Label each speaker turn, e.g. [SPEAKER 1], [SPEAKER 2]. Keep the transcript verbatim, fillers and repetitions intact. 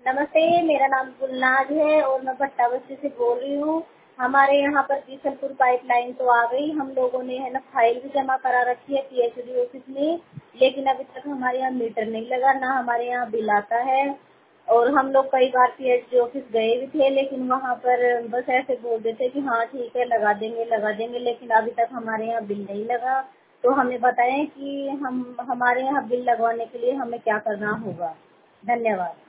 [SPEAKER 1] नमस्ते, मेरा नाम गुलनाज है और मैं भट्टा बस्ती से बोल रही हूँ। हमारे यहाँ पर बीसलपुर पाइपलाइन तो आ गई, हम लोगों ने है ना फाइल भी जमा करा रखी है पीएचडी ऑफिस में, लेकिन अभी तक हमारे यहाँ मीटर नहीं लगा, ना हमारे यहाँ बिल आता है। और हम लोग कई बार पीएचडी ऑफिस गए भी थे, लेकिन वहाँ पर बस ऐसे बोल देते कि हाँ ठीक है लगा देंगे लगा देंगे, लेकिन अभी तक हमारे यहाँ बिल नहीं लगा। तो हमें बताएं कि हम हमारे यहाँ बिल लगवाने के लिए हमें क्या करना होगा। धन्यवाद।